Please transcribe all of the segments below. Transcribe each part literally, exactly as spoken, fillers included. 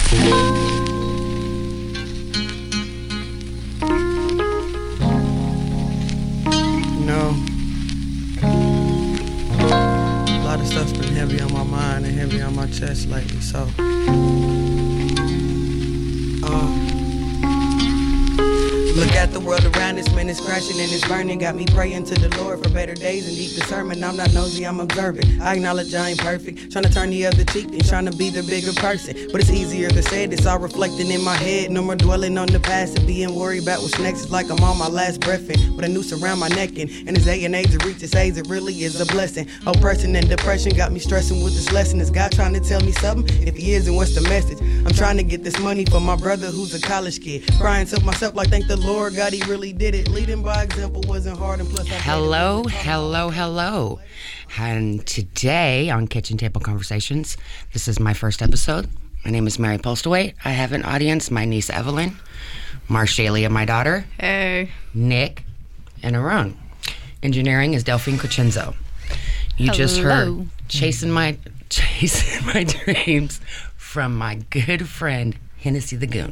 know, a lot of stuff's been heavy on my mind and heavy on my chest lately, so uh, look at the world around us, man, it's crashing and it's burning. Got me praying to the Lord for better days and deep discernment. I'm not nosy, I'm observant. I acknowledge I ain't perfect. Trying to turn the other cheek and trying to be the bigger person. But it's easier to say it, it's all reflecting in my head. No more dwelling on the past and being worried about what's next. It's like I'm on my last breath in, with a noose around my neck. And in this day and age, to reach this age, it really is a blessing. Oppression and depression got me stressing with this lesson. Is God trying to tell me something? If he is, then what's the message? I'm trying to get this money for my brother who's a college kid. Crying to myself like, thank the Lord, God, he really did it. Leading by example wasn't hard, and plus I Hello, hello, hello. And today on Kitchen Table Conversations, this is my first episode. My name is Mary Postlewaite. I have an audience, my niece Evelyn, Marshalia, my daughter, hey, Nick, and Aaron. Engineering is Delphine Crescenzo. You hello. Just heard Chasing My Chasing My Dreams from my good friend, Hennessy the Goon.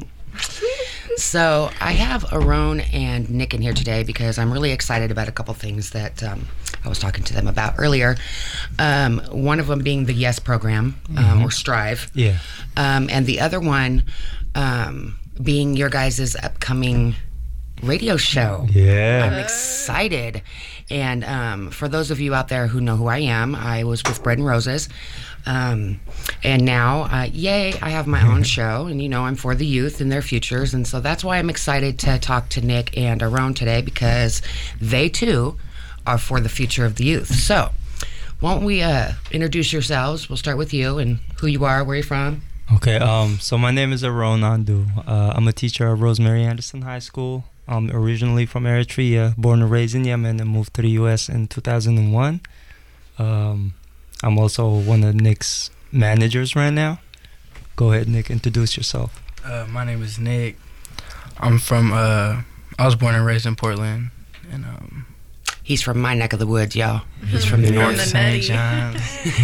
So I have Aaron and Nick in here today because I'm really excited about a couple things that um, I was talking to them about earlier. Um, one of them being the YES program, um, mm-hmm. or Strive. Yeah. Um, and the other one um, being your guys' upcoming radio show. Yeah. I'm excited. And um, for those of you out there who know who I am, I was with Bread and Roses. Um, and now, uh, yay, I have my own show, and you know, I'm for the youth and their futures, and so that's why I'm excited to talk to Nick and Aaron today, because they too are for the future of the youth. So, won't we uh, introduce yourselves? We'll start with you and who you are, where you're from. Okay, um, so my name is Aaron Nandu. Uh, I'm a teacher at Rosemary Anderson High School. I'm originally from Eritrea, born and raised in Yemen, and moved to the U S in two thousand one. Um, I'm also one of Nick's managers right now. Go ahead, Nick, introduce yourself. Uh, my name is Nick. I'm from, uh, I was born and raised in Portland. And um, He's from my neck of the woods, y'all. He's from the north. Saint John's.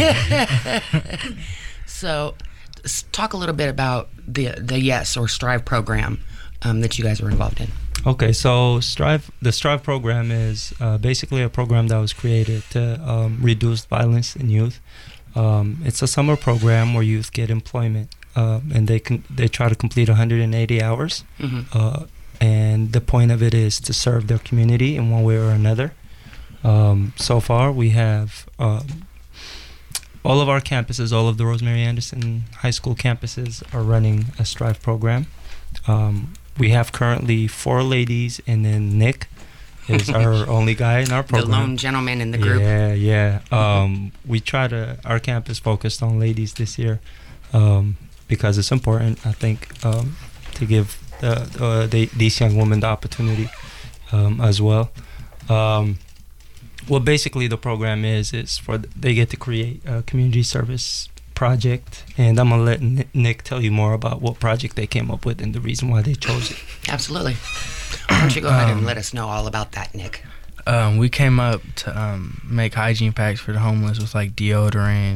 So, s- talk a little bit about the the YES or Strive program um, that you guys were involved in. Okay, so Strive, the Strive program is uh, basically a program that was created to um, reduce violence in youth. Um, it's a summer program where youth get employment, uh, and they can they try to complete one hundred eighty hours. Mm-hmm. Uh, and the point of it is to serve their community in one way or another. Um, so far, we have um, all of our campuses, all of the Rosemary Anderson High School campuses are running a Strive program. Um, We have currently four ladies, and then Nick is our only guy in our program. The lone gentleman in the group. Yeah, yeah. Um, we try to, our campus focused on ladies this year um, because it's important, I think, um, to give the, uh, the, these young women the opportunity um, as well. Um, what basically the program is, is for they get to create a community service project, and I'm gonna let Nick tell you more about what project they came up with and the reason why they chose it. Absolutely. Why don't you go ahead and Um, let us know all about that, Nick? um, we came up to um, make hygiene packs for the homeless with like deodorant,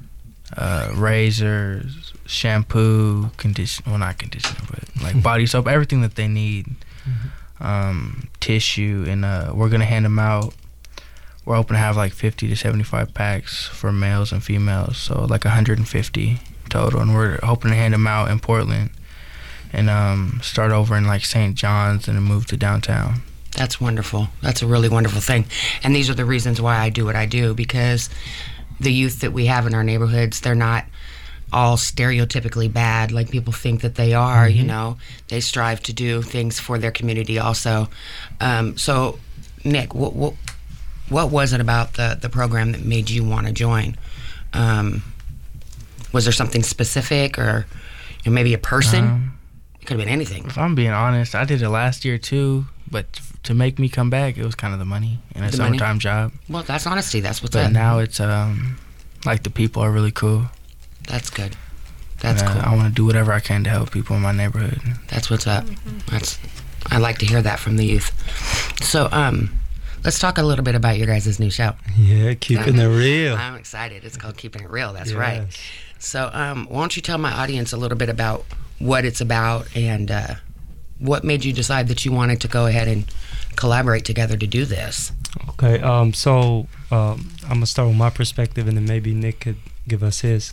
uh, razors, shampoo, condition, well not conditioner, but like body soap, everything that they need, Mm-hmm. um, tissue, and uh, we're gonna hand them out. We're hoping to have like fifty to seventy-five packs for males and females, so like one hundred fifty total, and we're hoping to hand them out in Portland and um, start over in like Saint John's and then move to downtown. That's wonderful. That's a really wonderful thing. And these are the reasons why I do what I do, because the youth that we have in our neighborhoods, they're not all stereotypically bad like people think that they are. Mm-hmm. You know, they strive to do things for their community also. Um, so, Nick, what, what what was it about the, the program that made you want to join? Um, was there something specific, or you know, maybe a person? Um, It could have been anything. If I'm being honest, I did it last year too, but to make me come back, it was kind of the money and a The money? summertime job. Well, that's honesty. That's what's But up. now it's um, like the people are really cool. That's good. That's and, uh, cool. I want to do whatever I can to help people in my neighborhood. That's what's up. That's. I like to hear that from the youth. So, um, let's talk a little bit about your guys' new show. Yeah, keeping it real. I'm excited. It's called Keeping It Real. That's Yes. right. So, um, why don't you tell my audience a little bit about what it's about, and uh, what made you decide that you wanted to go ahead and collaborate together to do this. Okay, um, so um, I'm gonna start with my perspective, and then maybe Nick could give us his.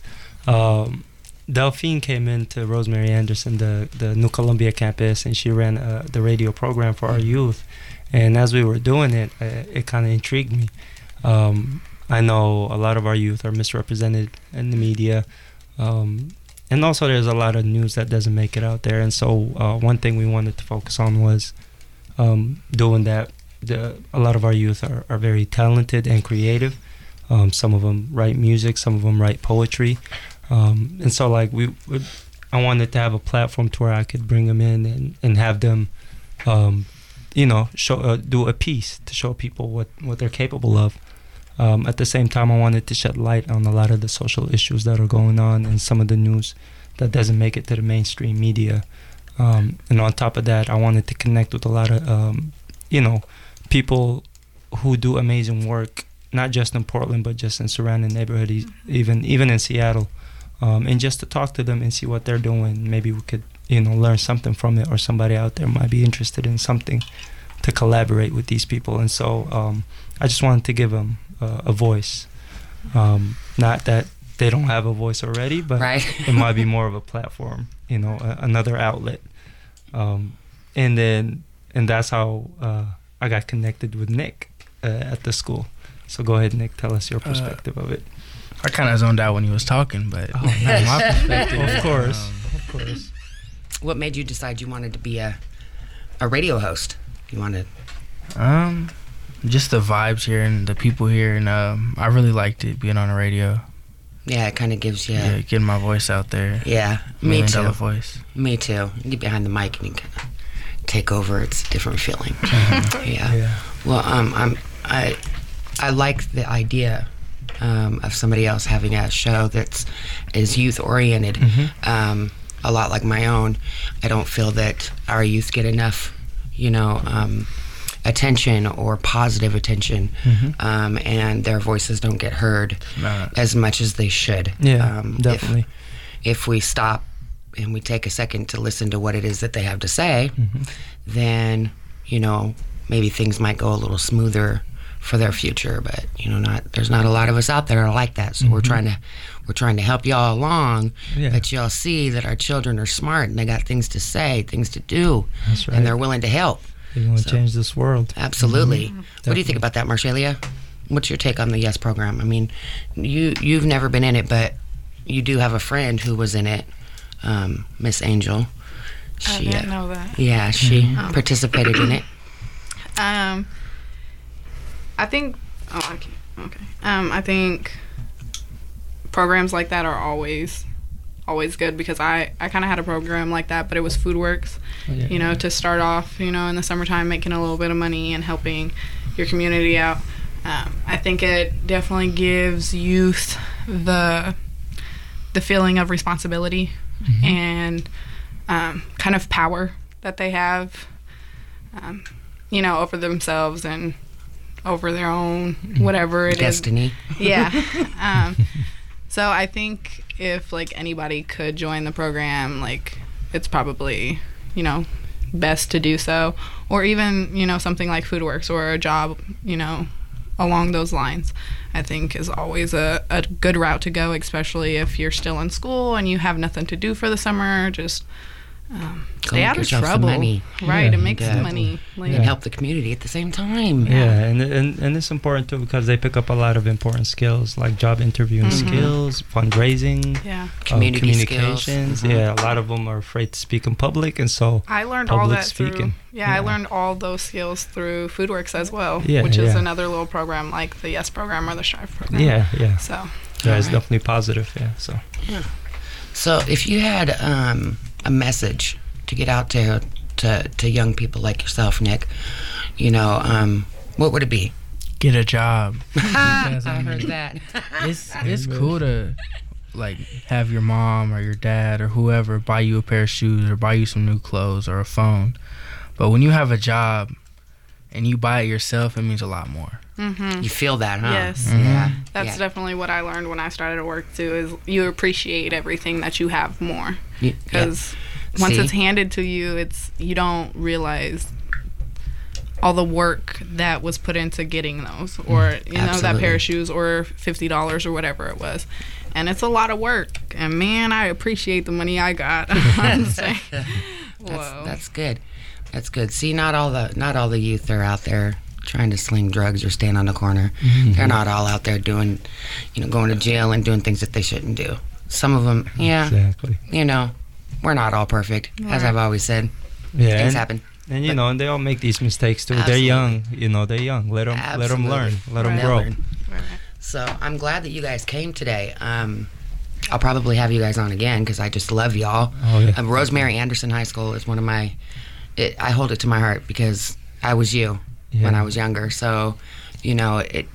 Um, Delphine came into Rosemary Anderson, the the New Columbia campus, and she ran uh, the radio program for our youth. And as we were doing it, uh, it kind of intrigued me. Um, I know a lot of our youth are misrepresented in the media, um, and also there's a lot of news that doesn't make it out there. And so uh, one thing we wanted to focus on was um, doing that. The, a lot of our youth are, are very talented and creative. Um, some of them write music, some of them write poetry. Um, and so like we, we, I wanted to have a platform to where I could bring them in and, and have them, um, you know, show uh, do a piece to show people what, what they're capable of. Um, at the same time, I wanted to shed light on a lot of the social issues that are going on and some of the news that doesn't make it to the mainstream media. Um, and on top of that, I wanted to connect with a lot of, um, you know, people who do amazing work, not just in Portland, but just in surrounding neighborhoods, even even in Seattle. Um, and just to talk to them and see what they're doing. Maybe we could, you know, learn something from it, or somebody out there might be interested in something to collaborate with these people. And so um, I just wanted to give them uh, a voice. Um, not that they don't have a voice already, but right. It might be more of a platform, you know, a, another outlet. Um, and then, and that's how uh, I got connected with Nick uh, at the school. So go ahead, Nick, tell us your perspective uh, of it. I kind of zoned out when he was talking, but oh, nice. My perspective, of course, um, of course. What made you decide you wanted to be a a radio host? You wanted um, just the vibes here and the people here, and um, I really liked it being on the radio. Yeah, it kind of gives you. Yeah, getting my voice out there. Yeah, me Million too. dollar voice. Me too. You get behind the mic and you kind of take over. It's a different feeling. Mm-hmm. yeah. yeah. Well, um, I'm I I like the idea um, of somebody else having a show that's is youth oriented. Mm-hmm. Um, a lot like my own. I don't feel that our youth get enough, you know, um, attention or positive attention, mm-hmm. um, and their voices don't get heard Nah. as much as they should. Yeah, um, definitely. If, if we stop and we take a second to listen to what it is that they have to say, mm-hmm. then, you know, maybe things might go a little smoother for their future. But, you know, not there's not a lot of us out there like that. So mm-hmm. we're trying to we're trying to help y'all along, yeah. that y'all see that our children are smart and they got things to say, things to do, That's right. and they're willing to help. They want to So, change this world. Absolutely. Mm-hmm. What do you think about that, Marshalia? What's your take on the YES program? I mean, you you've never been in it, but you do have a friend who was in it, um, Miss Angel. I She, didn't uh, know that. Yeah, she Mm-hmm. participated in it. Um, I think. Oh, I can't. Okay. Um, I think programs like that are always, always good, because I I kind of had a program like that, but it was FoodWorks. Oh, yeah. You know, to start off, you know, in the summertime, making a little bit of money and helping your community out. Um, I think it definitely gives youth the the feeling of responsibility Mm-hmm. and um, kind of power that they have, um, you know, over themselves and over their own whatever it is. Destiny. Yeah. um, so I think if like anybody could join the program, like it's probably, you know, best to do so, or even, you know, something like FoodWorks or a job, you know, along those lines, I think is always a, a good route to go, especially if you're still in school and you have nothing to do for the summer. Just um, Go stay make out of yourself some trouble. money. Right, Yeah, and make some definitely. money. Like, And help the community at the same time. Yeah, and, and and it's important too, because they pick up a lot of important skills like job interviewing Mhm. skills, fundraising, Yeah. uh, Community skills. communications. Mhm. Yeah, a lot of them are afraid to speak in public, and so I learned all Public that through. speaking. Yeah, I Yeah. learned all those skills through FoodWorks as well, Yeah, which is yeah. another little program like the YES program or the Strive program. yeah, yeah, So yeah, it's Alright. definitely positive. Yeah, so So if you had um, a message to get out to, to to young people like yourself, Nick, you know, um, what would it be? Get a job. I I mean, heard that. It's it's cool to like have your mom or your dad or whoever buy you a pair of shoes or buy you some new clothes or a phone, but when you have a job and you buy it yourself, it means a lot more. hmm You feel that, huh? Yes. Mhm. Yeah. that's yeah. definitely what I learned when I started to work too. Is you appreciate everything that you have more, Y- yeah. because once See? it's handed to you, it's you don't realize all the work that was put into getting those, or you know, that pair Absolutely. of shoes, or fifty dollars, or whatever it was. And it's a lot of work. And man, I appreciate the money I got. I'm saying, That's, whoa. that's good. That's good. See, not all the not all the youth are out there trying to sling drugs or stand on the corner. Mm-hmm. They're not all out there doing, you know, going to jail and doing things that they shouldn't do. Some of them, yeah, Exactly. you know, we're not all perfect, as Right. I've always said. Yeah. Things and, happen. And you But- know, and they all make these mistakes too. They're Absolutely. young. You know, they're young. Let them let them learn. Absolutely. Let them Right. grow. Learn. Right. So I'm glad that you guys came today. Um, I'll probably have you guys on again because I just love y'all. Oh yeah. Um, Rosemary Anderson High School is one of my. It, I hold it to my heart because I was you Yeah. when I was younger. So, you know, it.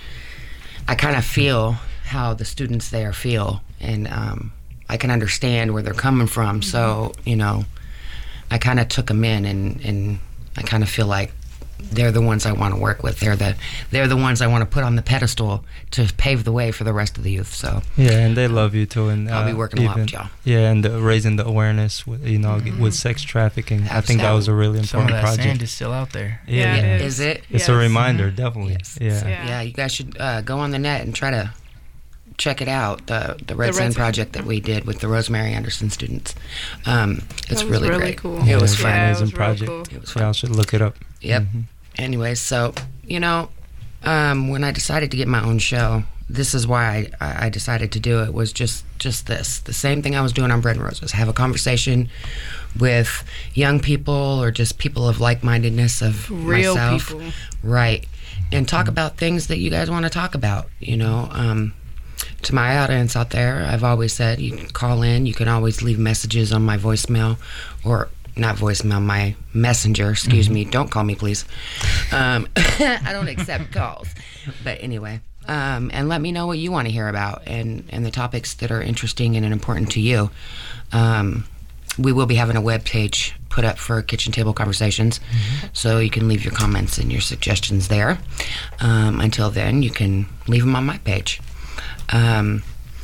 I kind of feel how the students there feel, and um, I can understand where they're coming from. So, you know, I kind of took them in, and, and I kind of feel like they're the ones I want to work with. They're the they're the ones I want to put on the pedestal to pave the way for the rest of the youth. So Yeah, and they love you too. And I'll be uh, working a lot even- with y'all. Yeah, and the, raising the awareness, with, you know, Mm-hmm. with sex trafficking. I think that Absolutely. was a really Some of important that project. sand is still out there. Yeah, yeah. it Is it? It's a Yes. reminder, definitely. Yes. Yeah. Yeah. Yeah, you guys should uh, go on the net and try to check it out. The the Red Red Sand Sand. project that we did with the Rosemary Anderson students. Um, it's That was really, really great. cool. It Yeah, was it's fun. an Yeah, it amazing was real project. cool. It was Y'all fun. should look it up. Yep. Mhm. Anyways, so you know, um, when I decided to get my own show, this is why I, I decided to do it. Was just just this, the same thing I was doing on Bread and Roses. Have a conversation with young people or just people of like-mindedness of Real myself, people. right? And talk about things that you guys want to talk about. You know, um, to my audience out there, I've always said you can call in. You can always leave messages on my voicemail, or not voicemail, my messenger. Excuse me. Don't call me, please. Um, I don't accept calls. But anyway, um, and let me know what you want to hear about and and the topics that are interesting and important to you. Um, we will be having a web page put up for Kitchen Table Conversations, so you can leave your comments and your suggestions there. Um, until then, you can leave them on my page. Um,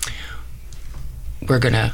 we're gonna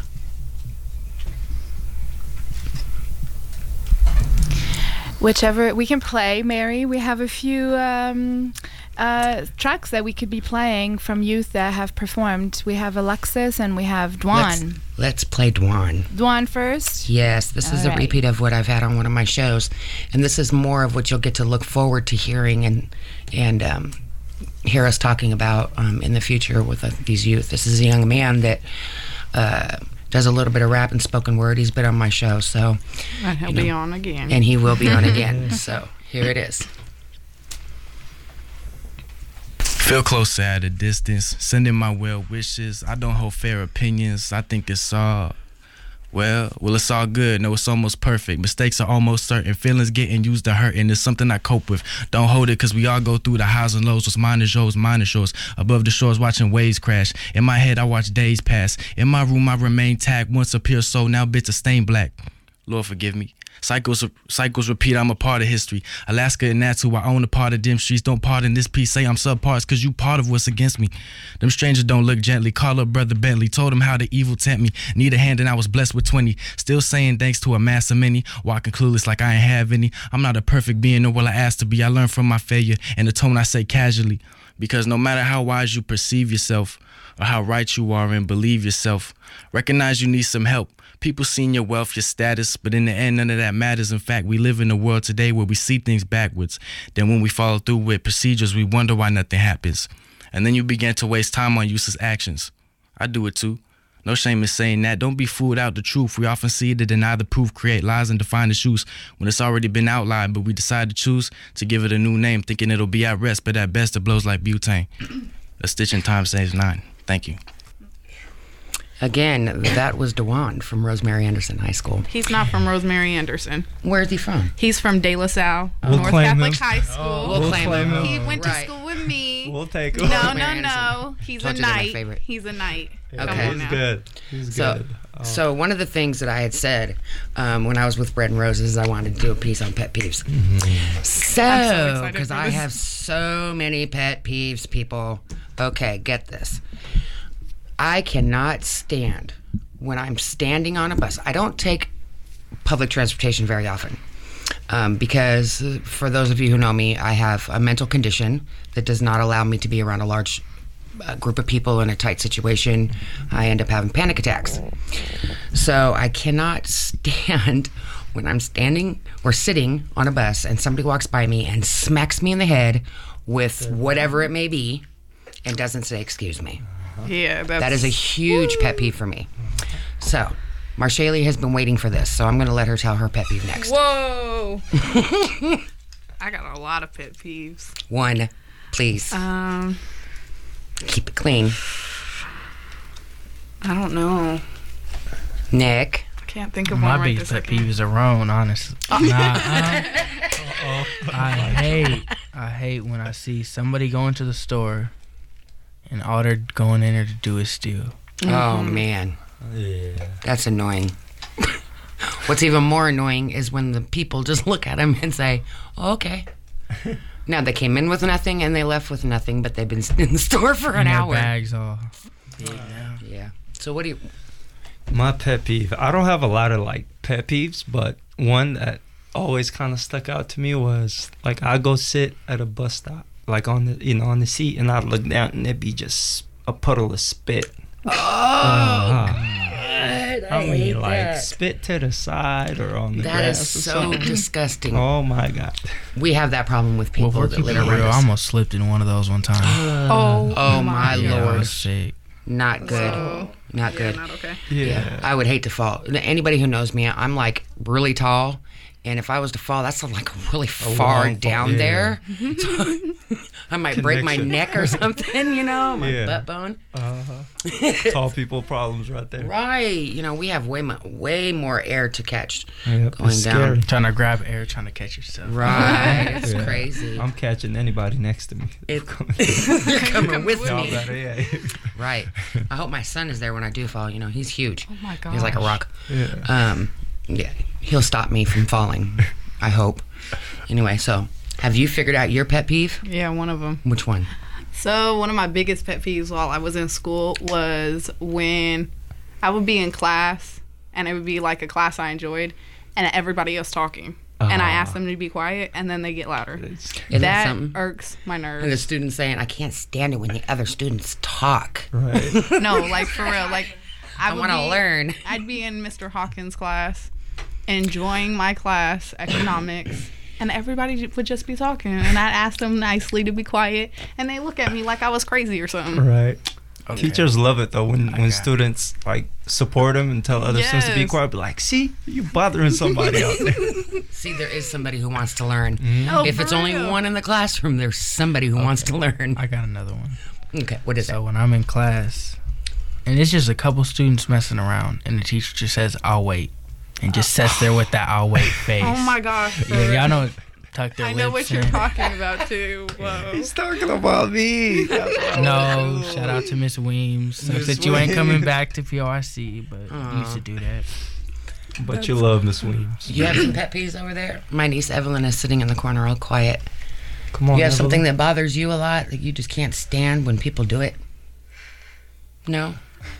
Whichever we can play, Mary. We have a few um, uh, tracks that we could be playing from youth that have performed. We have Alexis and we have let's, Dwan. let's play Dwan. Dwan first. Yes, this is All a right. repeat of what I've had on one of my shows, and this is more of what you'll get to look forward to hearing and and um, hear us talking about um, in the future with uh, these youth. This is a young man that uh, does a little bit of rap and spoken word. He's been on my show, so And he'll You be know, on again. and he will be on again. So here it is. Feel closer at a distance, sending my well wishes. I don't hold fair opinions. I think it's all, well, well, it's all good. No, it's almost perfect. Mistakes are almost certain. Feelings getting used to hurt, and it's something I cope with. Don't hold it, cause we all go through the highs and lows. What's mine is yours, mine is yours. Above the shores, watching waves crash. In my head, I watch days pass. In my room, I remain tagged. Once a pure soul, now bits are stained black. Lord forgive me. Cycles cycles repeat, I'm a part of history. Alaska and that's who I own a part of them streets. Don't pardon this piece, say I'm subparts, cause you part of what's against me. Them strangers don't look gently. Call up brother Bentley, told him how the evil tempt me. Need a hand and I was blessed with twenty. Still saying thanks to a mass of many. Walking clueless like I ain't have any. I'm not a perfect being, nor will I ask to be. I learned from my failure and the tone I say casually. Because no matter how wise you perceive yourself, or how right you are and believe yourself, recognize you need some help. People seeing your wealth, your status, but in the end, none of that matters. In fact, we live in a world today where we see things backwards. Then when we follow through with procedures, we wonder why nothing happens. And then you begin to waste time on useless actions. I do it too. No shame in saying that. Don't be fooled out the truth. We often see to deny the proof, create lies and define the truth when it's already been outlined, but we decide to choose to give it a new name, thinking it'll be at rest, but at best it blows like butane. A stitch in time saves nine. Thank you. Again, that was Dewan from Rosemary Anderson High School. He's not from Rosemary Anderson. Where is he from? He's from De La Salle, We'll North claim Catholic him. High School. We'll We'll claim claim him. He went to Right. school with me. We'll take no, him. no, Rosemary no. Anderson. He's Told a you they're my knight. favorite. He's a knight. Yeah, Come Okay. on he's now. good. He's So, good. Oh. so one of the things that I had said um, when I was with Bread and Roses, I wanted to do a piece on pet peeves. I'm So, so excited because for I this. have so many pet peeves, people. Okay, get this. I cannot stand when I'm standing on a bus. I don't take public transportation very often. Um, because for those of you who know me, I have a mental condition that does not allow me to be around a large uh, group of people in a tight situation. I end up having panic attacks. So I cannot stand when I'm standing or sitting on a bus and somebody walks by me and smacks me in the head with whatever it may be and doesn't say, excuse me. Yeah, that's... That is a huge Woo. pet peeve for me. So, Marshalie has been waiting for this, so I'm going to let her tell her pet peeve next. Whoa! I got a lot of pet peeves. One, please. Um, Keep it clean. I don't know. Nick. I can't think of My one right biggest this pet second. peeve is Aron, honestly. Nah, I, I hate, I hate when I see somebody go into the store and all they're going in there to do is steal. Mm-hmm. Oh, man. Yeah. That's annoying. What's even more annoying is when the people just look at them and say, oh, okay. Now, they came in with nothing and they left with nothing, but they've been in the store for an and their hour. bags all big now. Yeah. So what do you... My pet peeve. I don't have a lot of like pet peeves, but one that always kind of stuck out to me was like I go sit at a bus stop, like on the you know on the seat, and I look down and it'd be just a puddle of spit. Oh, uh, God, I, I mean, hate like that. spit to the side or on the That grass is or so something. disgusting. Oh my God. We have that problem with people Well, we're that keeping litter it real. around I us. almost slipped in one of those one time. Oh, Oh, my yeah, I Lord. was sick. Not good. So, Not yeah, good. not okay. Yeah. Yeah, I would hate to fall. Anybody who knows me, I'm like really tall, and if I was to fall, that's like really far long fall, down yeah. there. So, I might break my Connection. neck or something, you know, my Yeah. butt bone. Uh-huh. Tall people problems right there. Right. You know, we have way mo- way more air to catch Yep, going it's down. scary. Trying to grab air, trying to catch yourself. Right. It's Yeah. crazy. I'm catching anybody next to me. It- You're coming with Y'all me. better, yeah. Right. I hope my son is there when I do fall. You know, he's huge. Oh my god. He's like a rock. Yeah. Um, yeah, he'll stop me from falling. I hope. Anyway, so have you figured out your pet peeve? Yeah, one of them. Which one? So one of my biggest pet peeves while I was in school was when I would be in class and it would be like a class I enjoyed and everybody else talking. And I Ah. ask them to be quiet and then they get louder. Isn't that that something? irks my And the nerves. student saying, I can't stand it when the other students talk. Right. No, like for real. Like I, I would want to be- learn. I'd be in Mister Hawkins' class, enjoying my class, economics, and everybody would just be talking. And I'd ask them nicely to be quiet, and they look at me like I was crazy or something. Right. Okay. Teachers love it though when, I when got it. students like support them and tell other students to be Yes. quiet. Be like, see, you bothering somebody out there. See, there is somebody who wants to learn. Oh, If for it's only real. one in the classroom, there's somebody who wants to learn. I got another one. Okay, what is So it? when I'm in class, and it's just a couple students messing around, and the teacher just says, "I'll wait," and just sits there with that "I'll wait" face. Oh my gosh. Yeah, y'all know, tuck their I know lips what you're in. talking about too. Whoa. He's talking about me. No, shout out to Miss Weems. Sucks Miss that you ain't coming Weems. back to P R C, but you used to do that. But you love Miss Weems. You have some pet peeves over there? My niece Evelyn is sitting in the corner all quiet. Come on. You have Evelyn. something that bothers you a lot that you just can't stand when people do it? No?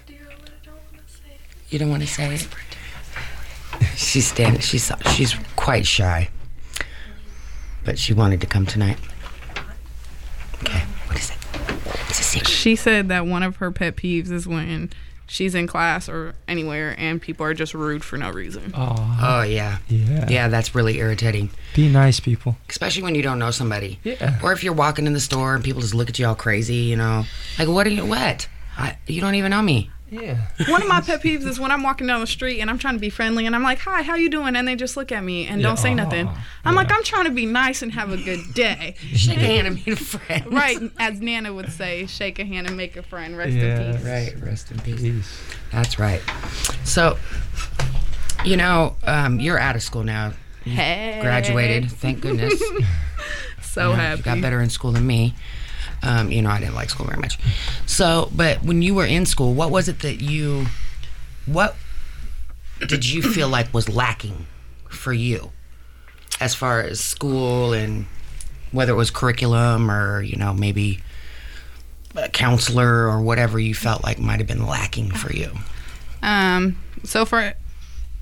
You don't want to say it? She's standing. She's she's quite shy, but she wanted to come tonight. Okay, what is it? It's a secret. She said that one of her pet peeves is when she's in class or anywhere and people are just rude for no reason. Aw, Oh yeah, yeah. yeah. That's really irritating, Be nice, people. especially when you don't know somebody. Yeah. Or if you're walking in the store and people just look at you all crazy, you know, like what are you? What? I, you don't even know me. Yeah. One of my pet peeves is when I'm walking down the street and I'm trying to be friendly and I'm like, "Hi, how you doing?" and they just look at me and Yeah, don't say aw, nothing. I'm yeah. like, I'm trying to be nice and have a good day. Shake a hand and meet a friend. Right, as Nana would say, shake a hand and make a friend. Rest Yeah. in peace. Right. Rest in peace. Jeez. That's right. So, you know, um, you're out of school now. You Hey. Graduated. Thank goodness. So You know, happy. You got better in school than me. Um, you know, I didn't like school very much. So, but when you were in school, what was it that you, what did you feel like was lacking for you as far as school and whether it was curriculum or, you know, maybe a counselor or whatever you felt like might have been lacking for you? Um, so for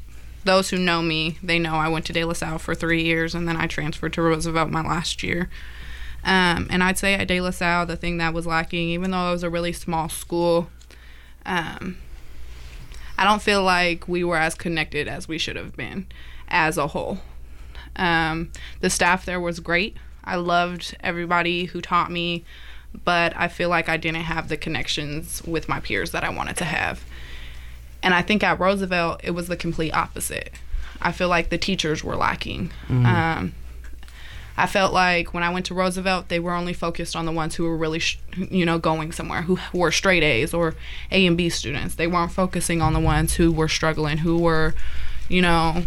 those who know me, they know I went to De La Salle for three years, and then I transferred to Roosevelt my last year. Um, and I'd say at De La Salle, the thing that was lacking, even though it was a really small school, um, I don't feel like we were as connected as we should have been as a whole. Um, the staff there was great. I loved everybody who taught me, but I feel like I didn't have the connections with my peers that I wanted to have. And I think at Roosevelt, it was the complete opposite. I feel like the teachers were lacking. Mm-hmm. Um, I felt like when I went to Roosevelt, they were only focused on the ones who were really, sh- you know, going somewhere, who were straight A's or A and B students. They weren't focusing on the ones who were struggling, who were, you know,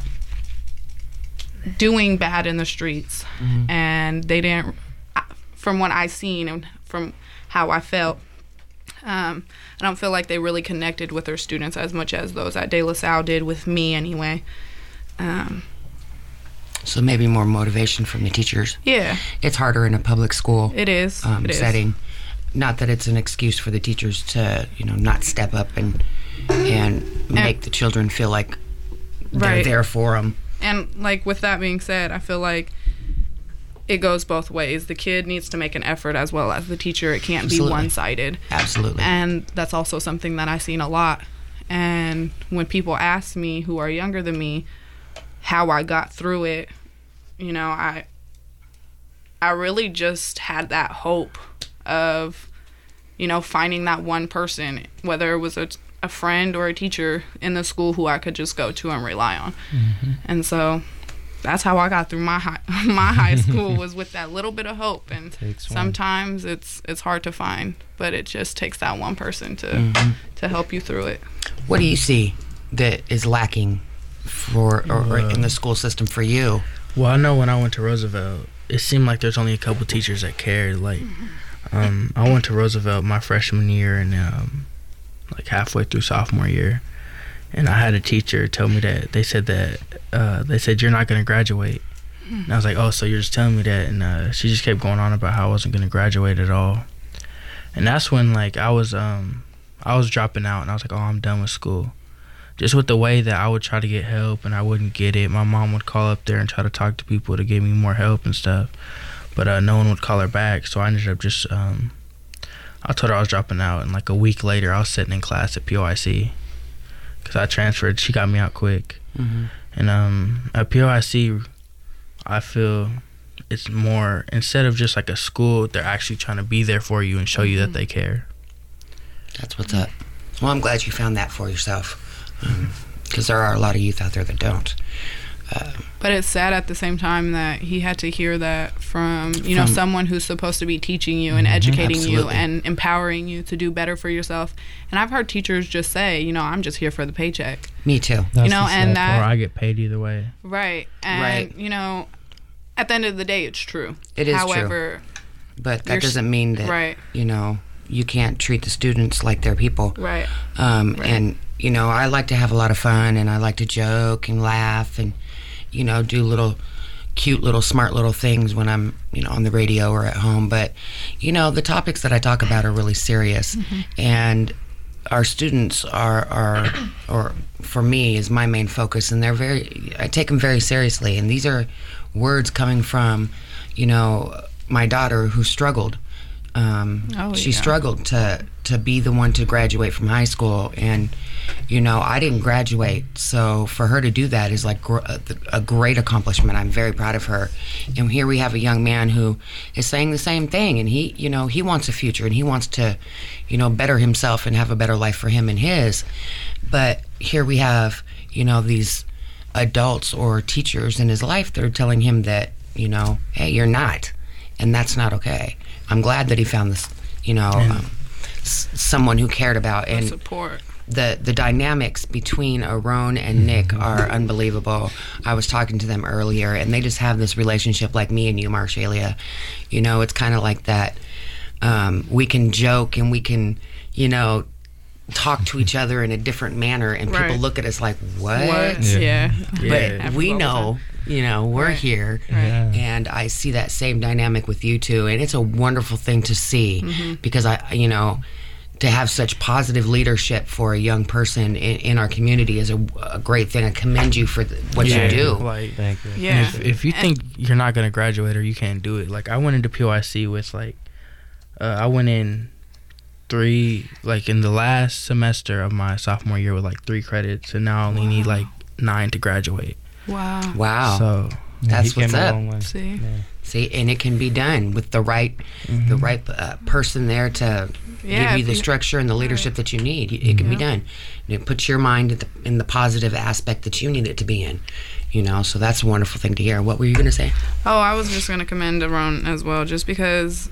doing bad in the streets. Mm-hmm. And they didn't, from what I seen and from how I felt, Um, I don't feel like they really connected with their students as much as those at De La Salle did with me anyway. Um, so maybe more motivation from the teachers. Yeah. It's harder in a public school it is. Um, it setting. Is. Not that it's an excuse for the teachers to, you know, not step up and and make and, the children feel like they're right. there for them. And like with that being said, I feel like it goes both ways. The kid needs to make an effort as well as the teacher. It can't Absolutely. be one-sided. Absolutely. And that's also something that I've seen a lot. And when people ask me who are younger than me how I got through it, you know, I I really just had that hope of, you know, finding that one person, whether it was a, a friend or a teacher in the school who I could just go to and rely on. Mm-hmm. And so that's how I got through my high my high school, was with that little bit of hope. And sometimes it's it's hard to find, but it just takes that one person to mm-hmm. to help you through it. What do you see that is lacking for or, or in the school system for you? Well, I know when I went to Roosevelt, it seemed like there's only a couple teachers that cared. Like, um, I went to Roosevelt my freshman year and um, like halfway through sophomore year. And I had a teacher tell me that they said that uh, they said you're not going to graduate. Mm. And I was like, oh, so you're just telling me that? And uh, she just kept going on about how I wasn't going to graduate at all. And that's when like I was um I was dropping out, and I was like, oh, I'm done with school. Just with the way that I would try to get help and I wouldn't get it. My mom would call up there and try to talk to people to give me more help and stuff, but uh, no one would call her back. So I ended up just um I told her I was dropping out, and like a week later I was sitting in class at P O I C. Because I transferred, she got me out quick. Mm-hmm. And um, at P O I C, I feel it's more, instead of just like a school, they're actually trying to be there for you and show you that they care. That's what's up. Well, I'm glad you found that for yourself. Because um, there are a lot of youth out there that don't. Uh, but it's sad at the same time that he had to hear that from, you from, know, someone who's supposed to be teaching you and mm-hmm, educating absolutely. you and empowering you to do better for yourself. And I've heard teachers just say, you know, I'm just here for the paycheck. Me too. That's you know, and that, or I get paid either way. Right. And, right. you know, at the end of the day, it's true. It is However, true. But that doesn't mean that, right. you know, you can't treat the students like they're people. Right. Um, right. And, you know, I like to have a lot of fun, and I like to joke and laugh and, you know, do little cute little smart little things when I'm, you know, on the radio or at home. But, you know, the topics that I talk about are really serious. Mm-hmm. And our students are, are, or for me, is my main focus. And they're very, I take them very seriously. And these are words coming from, you know, my daughter who struggled. Um, oh, she yeah. struggled to, to be the one to graduate from high school. And, you know, I didn't graduate, so for her to do that is like gr- a great accomplishment. I'm very proud of her. And here we have a young man who is saying the same thing, and he, you know, he wants a future, and he wants to, you know, better himself and have a better life for him and his. But here we have, you know, these adults or teachers in his life that are telling him that, you know, hey, you're not, and that's not okay. I'm glad that he found this, you know, yeah. um, s- someone who cared about and support. The the dynamics between Aron and Nick are unbelievable. I was talking to them earlier, and they just have this relationship like me and you, Marshalia. You know, it's kind of like that. Um, we can joke and we can, you know, talk to each other in a different manner, and right. people look at us like, what? What? Yeah. But yeah. we know, you know, we're right. here. Right. Yeah. And I see that same dynamic with you two, and it's a wonderful thing to see mm-hmm. because I, you know, to have such positive leadership for a young person in, in our community is a, a great thing. I commend you for the, what Yeah, you do. Like, Thank you. Yeah. if, if you think you're not gonna graduate or you can't do it, like I went into P O I C with like, uh, I went in three, like in the last semester of my sophomore year with like three credits, and now I only need like nine to graduate. Wow. Wow. So Yeah, That's he came what's a up. long way. See? Yeah. See, and it can be done with the right, the right uh, person there to Yeah, give you if the you- structure and the leadership that you need. It can be Yeah. done. And it puts your mind in the, in the positive aspect that you need it to be in. You know, so that's a wonderful thing to hear. What were you going to say? Oh, I was just going to commend Aaron as well, just because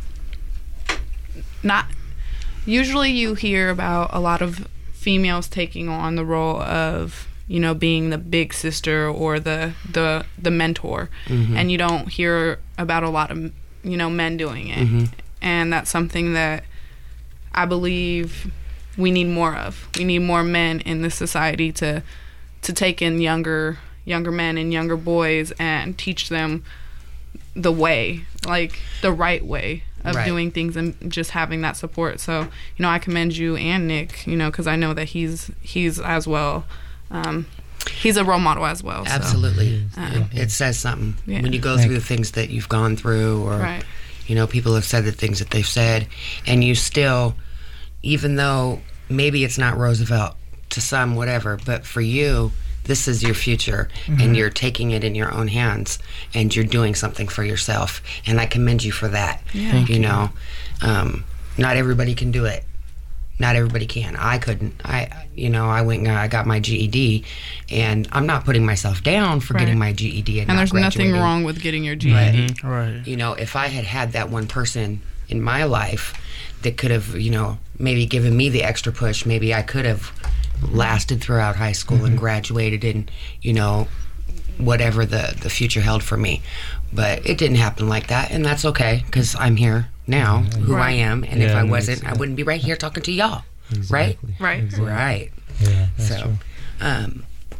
not usually you hear about a lot of females taking on the role of, you know, being the big sister or the the the mentor, and you don't hear about a lot of, you know, men doing it. Mm-hmm. And that's something that I believe we need more of. We need more men in this society to to take in younger younger men and younger boys and teach them the way, like the right way of Right. doing things, and just having that support. So, you know, I commend you and Nick, you know, because I know that he's he's as well. Um, he's a role model as well. So. Absolutely. Um, It says something. Yeah. When you go Thank through the things that you've gone through, or, Right. you know, people have said the things that they've said, and you still, even though maybe it's not Roosevelt to some, whatever, but for you, this is your future, and you're taking it in your own hands, and you're doing something for yourself, and I commend you for that. Yeah. Thank you you. know, um, not everybody can do it. Not everybody can. I couldn't. I, you know, I went and I got my G E D, and I'm not putting myself down for Right. getting my G E D and, And not there's nothing graduating. wrong with getting your G E D. Right. right. You know, if I had had that one person in my life that could have, you know, maybe given me the extra push, maybe I could have lasted throughout high school and graduated, and, you know, whatever the, the future held for me. But it didn't happen like that, and that's okay, because I'm here now, who I Right. am, and if Yeah, I that wasn't, makes I wouldn't be right here talking to y'all. Right? Exactly. Right. Exactly. Right. Yeah, that's So, true. um,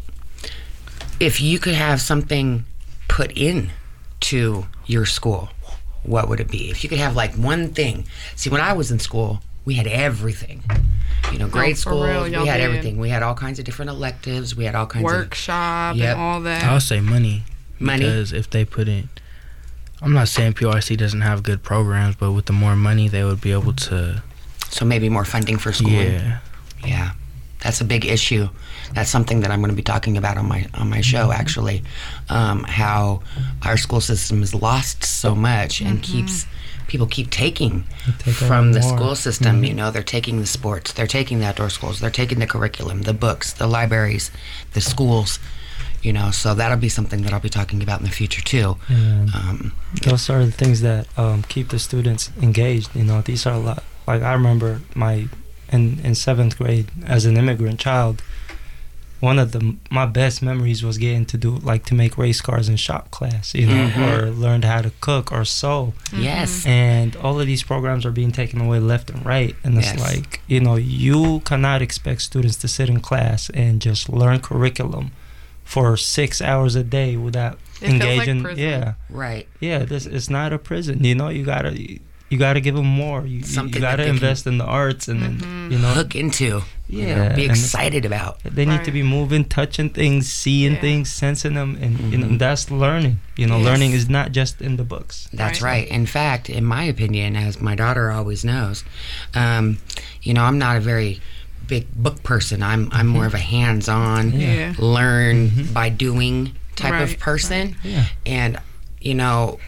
if you could have something put in to your school, what would it be? If you could have like one thing. See, when I was in school, we had everything. You know, grade Oh, for school, real, we y'all had did. everything. We had all kinds of different electives. We had all kinds of Workshop Yep. and all that. I would say money. money. Because if they put in, I'm not saying P O R C doesn't have good programs, but with the more money, they would be able to. So maybe more funding for schooling. Yeah. Yeah, that's a big issue. That's something that I'm going to be talking about on my on my show. Actually, um, how our school system has lost so much and keeps people keep taking take from on the more. school system. You know, they're taking the sports, they're taking the outdoor schools, they're taking the curriculum, the books, the libraries, the schools. You know, so that'll be something that I'll be talking about in the future too. Yeah. Um, Those are the things that um, keep the students engaged. You know, these are a lot. Like I remember my in in seventh grade as an immigrant child. One of the my best memories was getting to do like to make race cars in shop class. You know, Mhm. or learned how to cook or sew. Yes. And all of these programs are being taken away left and right. And it's Yes. like, you know, you cannot expect students to sit in class and just learn curriculum for six hours a day without It feels like engaging. prison. Yeah. Right. Yeah, this it's not a prison. You know, you gotta you gotta give them more. You, you, Something you that gotta they can invest in the arts and then you know, Hook into. You know, Yeah, be and- excited about. they need to Right. be moving, touching things, seeing Yeah. things, sensing them, and you know Mhm. that's learning. You know, Yes. learning is not just in the books. That's Right. right. In fact, in my opinion, as my daughter always knows, um, you know, I'm not a very big book person. I'm I'm more of a hands-on, Yeah. learn by doing type of Right, person. Yeah. And you know,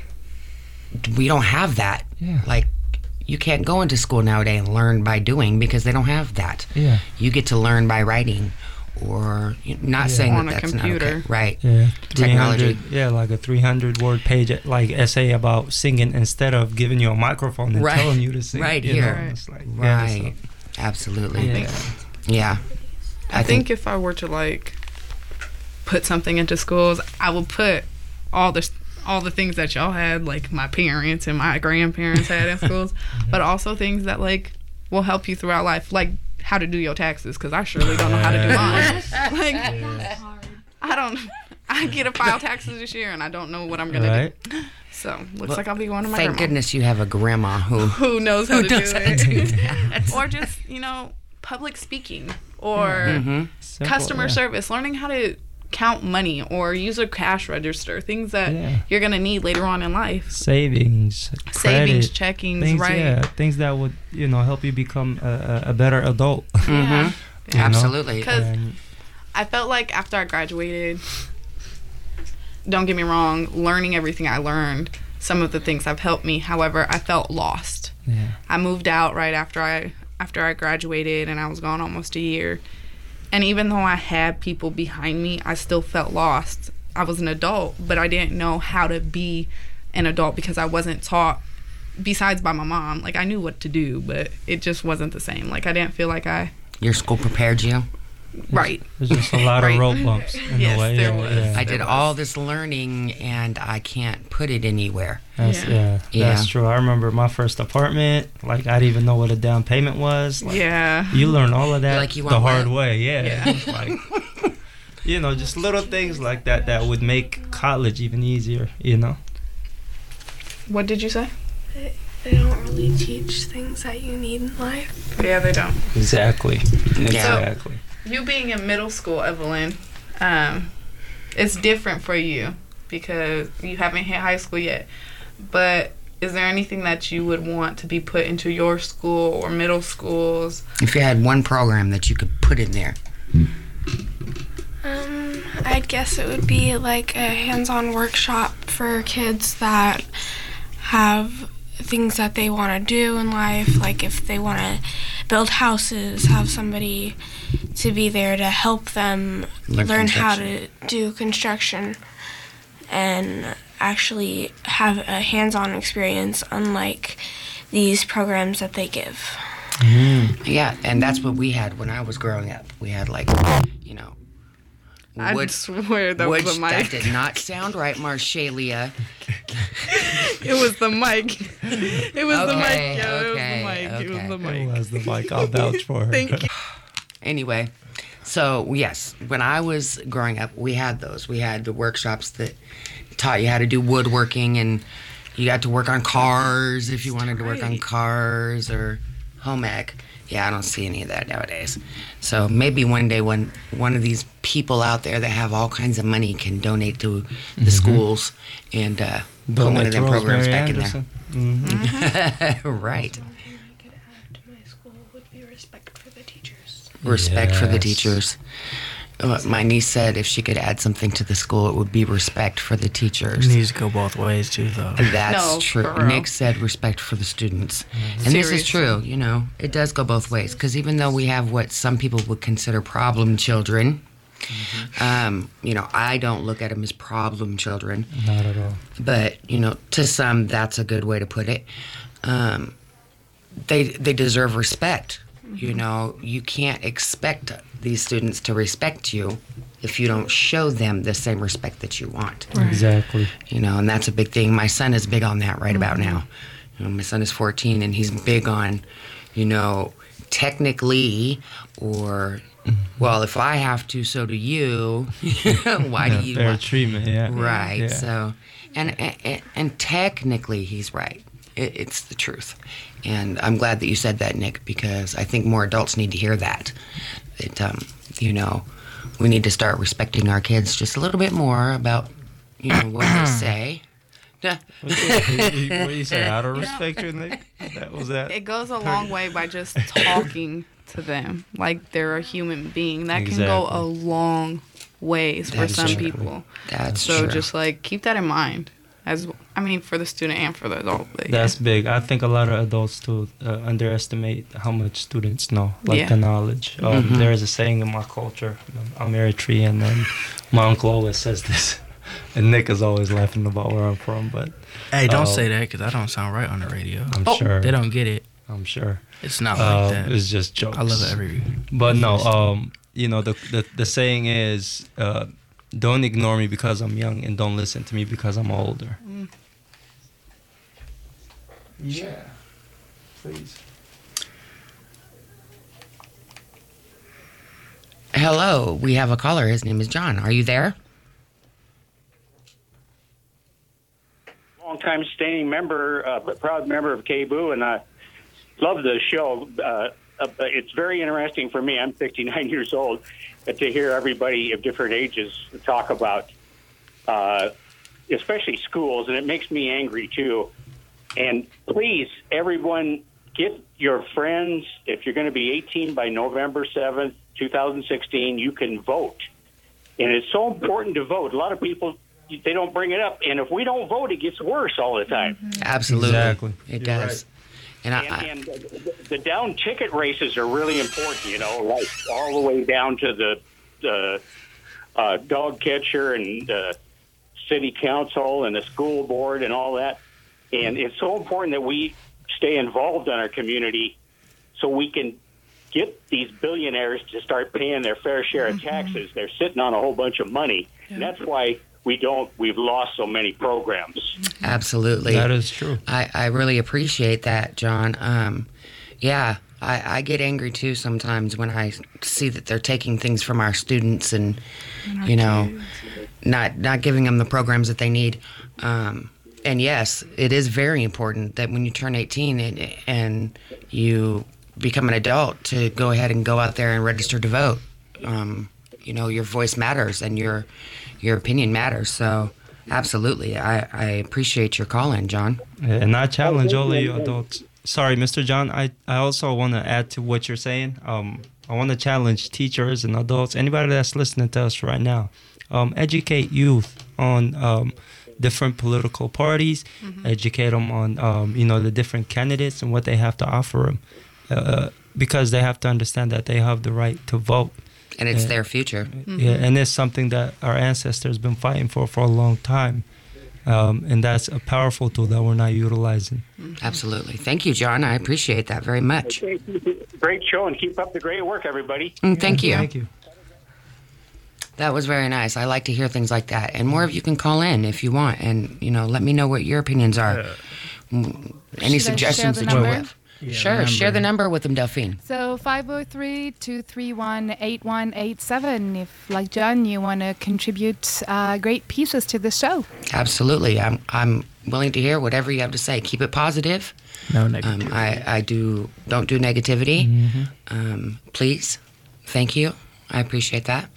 we don't have that. Yeah. Like, you can't go into school nowadays and learn by doing because they don't have that. Yeah. You get to learn by writing, or you know, not saying On that a that's computer. not okay. Right. Yeah, Technology. three hundred Yeah, like a three hundred word page like essay about singing instead of giving you a microphone and Right. telling you to sing. Right you here. know, Right. It's like, yeah, so- Right. Absolutely. Yeah. Yeah. I, think, if I were to like put something into schools, I would put all the all the things that y'all had, like my parents and my grandparents had in schools, but also things that like will help you throughout life, like how to do your taxes, because I surely don't know how to do mine. Like I don't, I I get to file taxes this year, and I don't know what I'm gonna Right. do. So looks Well, like I'll be going to my Thank grandma. goodness you have a grandma who Who knows how who to knows do how it? to do that. Or just you know public speaking or Mm-hmm. Simple, customer yeah. service, learning how to count money or use a cash register, things that Yeah. you're gonna need later on in life. Savings, Savings, credit, checkings, things, right? yeah, things that would you know help you become a, a, a better adult. Yeah. Mhm. You know? Absolutely. 'Cause And I felt like after I graduated, don't get me wrong, learning everything I learned, some of the things have helped me. However, I felt lost. yeah, I moved out right after I after I graduated, and I was gone almost a year. And even though I had people behind me, I still felt lost. I was an adult, but I didn't know how to be an adult because I wasn't taught, besides by my mom. Like, I knew what to do, but it just wasn't the same. Like, I didn't feel like I... Your school prepared you. Right. there's just a lot Right. of road bumps in Yes, the way. there yeah, was. yeah. I There did all this learning and I can't put it anywhere. That's, Yeah. yeah. Yeah. that's true. I remember my first apartment. Like I didn't even know what a down payment was. Like, Yeah. you learn all of that Like you the want hard what? way. Yeah, Yeah. It's like you know, just little things like that that would make college even easier. You know. What did you say? They don't really teach things that you need in life. Yeah, they don't. Exactly. Exactly. You being in middle school, Evelyn, um, it's different for you because you haven't hit high school yet. But is there anything that you would want to be put into your school or middle schools? If you had one program that you could put in there. Um, I'd guess it would be like a hands-on workshop for kids that have things that they want to do in life. Like if they want to build houses, have somebody to be there to help them Learn learn how to construction. do construction and actually have a hands-on experience, unlike these programs that they give. Yeah, and that's what we had when I was growing up. We had like, you know, I wood, swear that wood was the that mic. did not sound right, Marshalia. It was the mic. It was the Okay, mic. Yeah, okay, it was the mic. It was okay. the It mic. was the mic. I'll vouch for her. Thank you. Anyway, so yes, when I was growing up, we had those. We had the workshops that taught you how to do woodworking, and you got to work on cars if you wanted to work on Right. cars or home ec. Yeah, I don't see any of that nowadays. So maybe one day when one of these people out there that have all kinds of money can donate to the schools and uh, put one of them programs back in there. Mm-hmm. Right. Something I could add to my school would be respect for the teachers. Respect for the Yes. teachers. Uh, my niece said if she could add something to the school, it would be respect for the teachers. It needs to go both ways too, though. That's No, true. for real. Nick said respect for the students. And this is Seriously. true, you know, it does go both ways. Because even though we have what some people would consider problem children, um, you know, I don't look at them as problem children. Not at all. But, you know, to some, that's a good way to put it. Um, they, they deserve respect. You know, you can't expect these students to respect you if you don't show them the same respect that you want. Exactly. You know, and that's a big thing. My son is big on that right about now. You know, my son is fourteen, and he's big on, you know, technically, or, well, if I have to, so do you. Why Yeah, do you fair want? treatment? Yeah. Right. Yeah. So, and, and and technically, he's right. It, it's the truth, and I'm glad that you said that, Nick, because I think more adults need to hear that. That um, you know, we need to start respecting our kids just a little bit more about, you know, what they say. What do you say? Out of respect, you Nick? That was that. It goes a long way by just talking to them like they're a human being. That can go a Exactly. long ways for That's some true. people. That's So true. just like keep that in mind, as I mean, for the student and for the adult. But That's big. I think a lot of adults too uh, underestimate how much students know, like Yeah. the knowledge. Um, Mhm. There is a saying in my culture. I'm Eritrean, and then my uncle always says this, and Nick is always laughing about where I'm from. But Hey, don't Oh. say that because I don't sound right on the radio. I'm Oh. sure. They don't get it. I'm sure. It's not Um, like that. it's just jokes. I love it every. But no, um, you know, the, the the saying is, uh, don't ignore me because I'm young, and don't listen to me because I'm older. Mm. Yeah, please. Hello, we have a caller. His name is John. Are you there? long-time standing member, uh, proud member of K B O O, and I love the show. Uh, uh, it's very interesting for me. I'm sixty-nine years old, uh, to hear everybody of different ages talk about, uh, especially schools, and it makes me angry too. And please, everyone, get your friends. If you're going to be eighteen by November seventh, twenty sixteen, you can vote. And it's so important to vote. A lot of people, they don't bring it up. And if we don't vote, it gets worse all the time. Mm-hmm. Absolutely. Exactly. It You're does. Right. And, I, and, and the, the down ticket races are really important, you know, like all the way down to the, the uh, dog catcher and the city council and the school board and all that. And it's so important that we stay involved in our community so we can get these billionaires to start paying their fair share of taxes. They're sitting on a whole bunch of money. Yeah. And that's why we don't, we've lost so many programs. Absolutely. That is true. I, I really appreciate that, John. Um, yeah, I, I get angry too sometimes when I see that they're taking things from our students and, you know, not, not giving them the programs that they need. Um, and yes, it is very important that when you turn eighteen and, and you become an adult to go ahead and go out there and register to vote. Um, you know, your voice matters and your your opinion matters. So, absolutely, I, I appreciate your call in, John. And I challenge all of you adults. Sorry, Mister John, I, I also want to add to what you're saying. Um, I want to challenge teachers and adults, anybody that's listening to us right now. Um, educate youth on um, different political parties. Mm-hmm. Educate them on, um, you know, the different candidates and what they have to offer them. Uh, because they have to understand that they have the right to vote. And it's and, their future. Mm-hmm. Yeah, and it's something that our ancestors been fighting for for a long time. Um, and that's a powerful tool that we're not utilizing. Absolutely. Thank you, John. I appreciate that very much. Great show, and keep up the great work, everybody. Mm, thank you. Thank you. That was very nice. I like to hear things like that. And more of you can call in if you want. And, you know, let me know what your opinions are. Uh, Any Should suggestions that you have. Yeah, sure, the share the number with them, Delphine. So five oh three, two three one, eight one eight seven. If, like John, you want to contribute uh, great pieces to the show. Absolutely. I'm I'm willing to hear whatever you have to say. Keep it positive. No negativity. Um, I, I do don't do negativity. Mm-hmm. Um, please. Thank you. I appreciate that.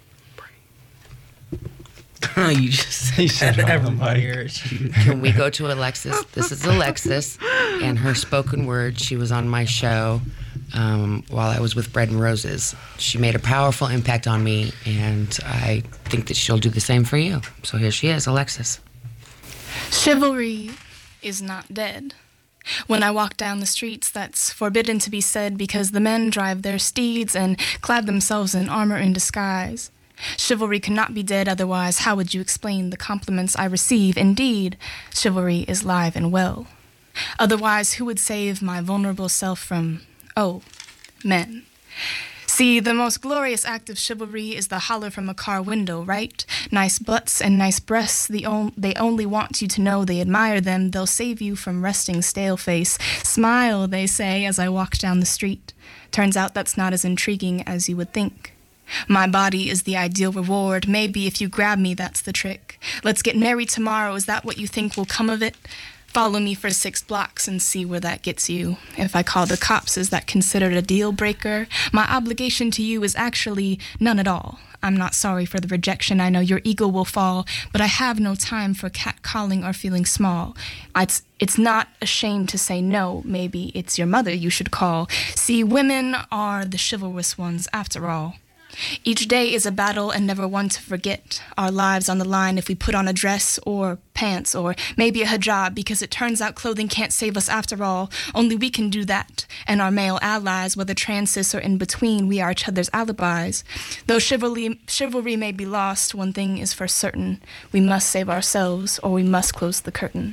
You just said everybody heard you. Can we go to Alexis? This is Alexis and her spoken word. She was on my show um, while I was with Bread and Roses. She made a powerful impact on me, and I think that she'll do the same for you. So here she is, Alexis. Chivalry is not dead. When I walk down the streets, that's forbidden to be said because the men drive their steeds and clad themselves in armor in disguise. Chivalry cannot be dead, otherwise how would you explain the compliments I receive? Indeed, chivalry is live and well. Otherwise, who would save my vulnerable self from, oh, men? See, the most glorious act of chivalry is the holler from a car window, right? Nice butts and nice breasts, the on- they only want you to know they admire them. They'll save you from resting stale face. Smile, they say, as I walk down the street. Turns out that's not as intriguing as you would think. My body is the ideal reward. Maybe if you grab me, that's the trick. Let's get married tomorrow. Is that what you think will come of it? Follow me for six blocks and see where that gets you. If I call the cops, is that considered a deal breaker? My obligation to you is actually none at all. I'm not sorry for the rejection. I know your ego will fall, but I have no time for catcalling or feeling small. It's, it's not a shame to say no. Maybe it's your mother you should call. See, women are the chivalrous ones after all. Each day is a battle and never one to forget. Our lives on the line if we put on a dress or pants or maybe a hijab, because it turns out clothing can't save us after all. Only we can do that. And our male allies, whether trans, cis, or in between, we are each other's alibis. Though chivalry, chivalry may be lost, one thing is for certain. We must save ourselves or we must close the curtain.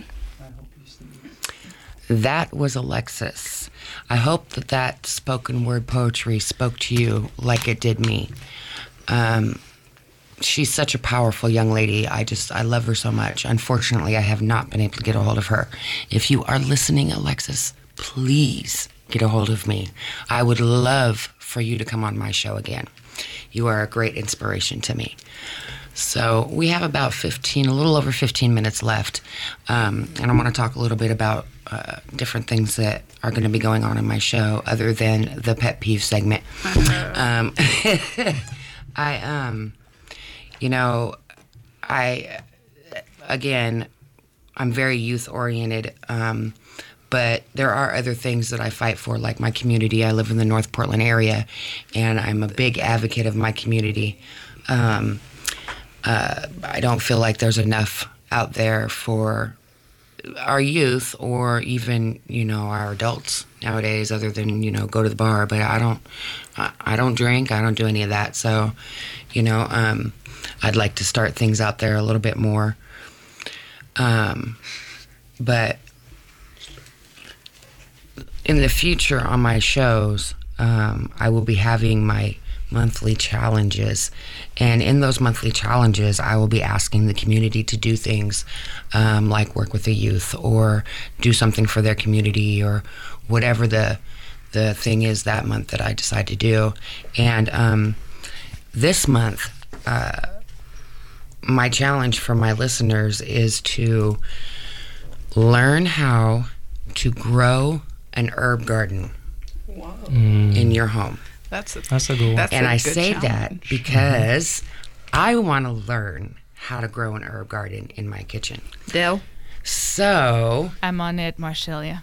That was Alexis. I hope that that spoken word poetry spoke to you like it did me. Um, she's such a powerful young lady. I just, I love her so much. Unfortunately, I have not been able to get a hold of her. If you are listening, Alexis, please get a hold of me. I would love for you to come on my show again. You are a great inspiration to me. So we have about fifteen, a little over fifteen minutes left. Um, and I want to talk a little bit about uh, different things that are going to be going on in my show other than the pet peeve segment. um, I, um, you know, I, again, I'm very youth oriented. Um, But there are other things that I fight for, like my community. I live in the North Portland area, and I'm a big advocate of my community. Um, uh, I don't feel like there's enough out there for our youth or even, you know, our adults nowadays, other than, you know, go to the bar. But I don't, I, I don't drink. I don't do any of that. So, you know, um, I'd like to start things out there a little bit more. Um, but in the future on my shows, um, I will be having my monthly challenges. And in those monthly challenges, I will be asking the community to do things um, like work with the youth or do something for their community or whatever the the thing is that month that I decide to do. And um, this month, uh, my challenge for my listeners is to learn how to grow an herb garden mm. in your home. That's a, that's a good one. That's and a I good say challenge. that because mm-hmm. I want to learn how to grow an herb garden in my kitchen. Dale? So I'm on it, Marcelia.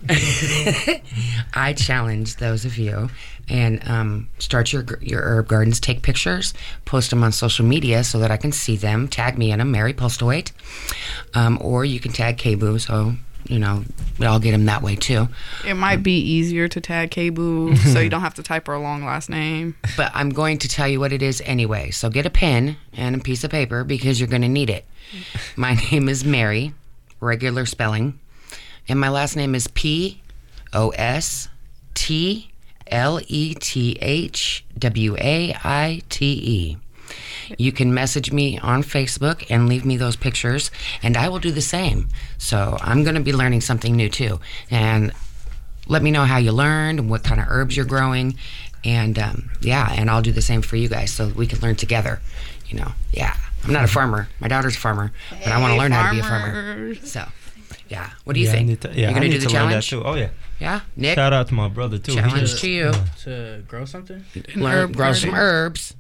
I challenge those of you and um, start your your herb gardens. Take pictures, post them on social media so that I can see them. Tag me in them, Mary Postlewaite, um, or you can tag K-Boo. So you know I'll get them that way too. It might be easier to tag K-Boo so you don't have to type her long last name. But I'm going to tell you what it is anyway. So get a pen and a piece of paper because you're going to need it. My name is Mary. Regular spelling, and my last name is P O S T L E T H W A I T E. You can message me on Facebook and leave me those pictures, and I will do the same. So I'm going to be learning something new too, and let me know how you learned and what kind of herbs you're growing, and um, yeah, and I'll do the same for you guys so we can learn together. You know, yeah. I'm not a farmer. My daughter's a farmer, but I want to Hey, learn how to be a farmers. farmer. So, yeah. What do you yeah, think? I need to, yeah, You're I gonna need do the to learn challenge? that too. Oh yeah. Yeah, Nick. Shout out to my brother too. He Challenge just- to you. yeah. To grow something? Learn, herb grow some garden. herbs,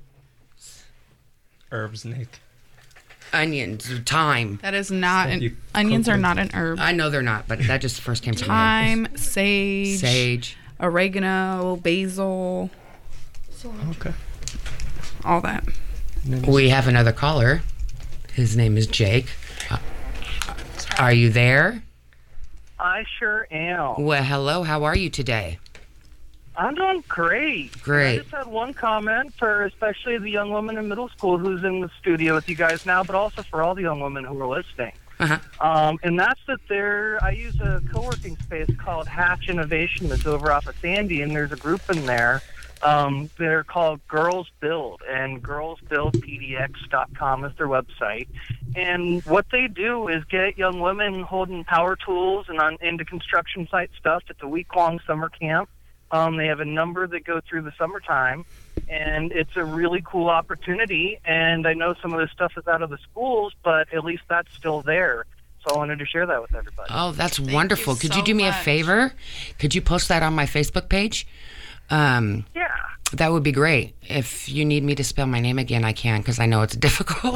Herbs, Nick. onions, thyme. That is not Stuff an you onions cook are with. not an herb. I know they're not, but that just first came to mind. Thyme, sage, Sage. oregano, basil, Okay. all that. We have another caller. His name is Jake. Uh, are you there? I sure am. Well, hello. How are you today? I'm doing great. Great. I just had one comment for especially the young woman in middle school who's in the studio with you guys now, but also for all the young women who are listening. Uh-huh. Um, and that's that there, I use a co-working space called Hatch Innovation that's over off of Sandy, and there's a group in there. Um, they're called Girls Build, and girls build p d x dot com is their website. And what they do is get young women holding power tools and on into construction site stuff. It's a week-long summer camp. Um, they have a number that go through the summertime, and it's a really cool opportunity. And I know some of this stuff is out of the schools, but at least that's still there. So I wanted to share that with everybody. Oh, that's Thank wonderful. you Could so you do me much. a favor? Could you post that on my Facebook page? Um, Yeah. that would be great. If you need me to spell my name again, I can, because I know it's difficult.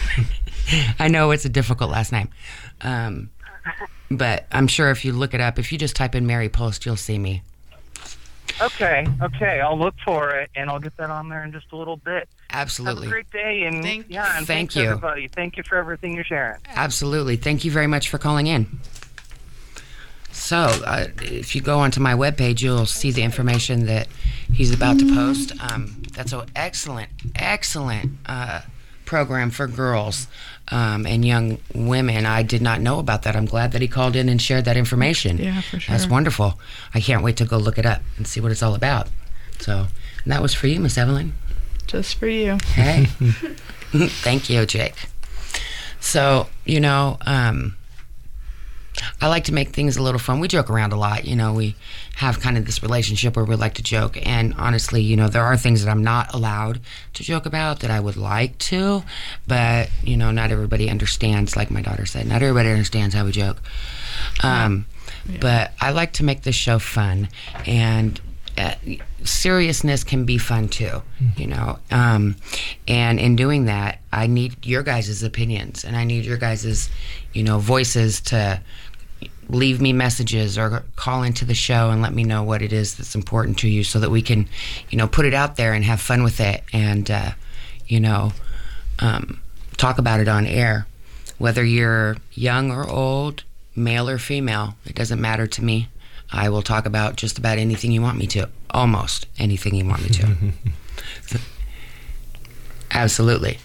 I know it's a difficult last name. Um, but I'm sure if you look it up, if you just type in Mary Post, you'll see me. Okay, okay. I'll look for it, and I'll get that on there in just a little bit. Absolutely. Have a great day, and Thank yeah, and Thank thanks you. everybody. Thank you for everything you're sharing. Absolutely. Thank you very much for calling in. So, uh, if you go onto my webpage, you'll see the information that he's about to post. Um, that's an excellent, excellent uh, program for girls um, and young women. I did not know about that. I'm glad that he called in and shared that information. Yeah, for sure. That's wonderful. I can't wait to go look it up and see what it's all about. So, and that was for you, Miss Evelyn. Just for you. Hey. Thank you, Jake. So, you know, um, I like to make things a little fun. We joke around a lot. You know, we have kind of this relationship where we like to joke. And honestly, you know, there are things that I'm not allowed to joke about that I would like to. But, you know, not everybody understands, like my daughter said, not everybody understands how we joke. Um, yeah. But I like to make this show fun. And uh, seriousness can be fun too, you know. Um, and in doing that, I need your guys' opinions. And I need your guys' you know, voices to leave me messages or call into the show and let me know what it is that's important to you so that we can, you know, put it out there and have fun with it and, uh, you know, um, talk about it on air. Whether you're young or old, male or female, it doesn't matter to me. I will talk about just about anything you want me to. Almost anything you want me to. So, absolutely.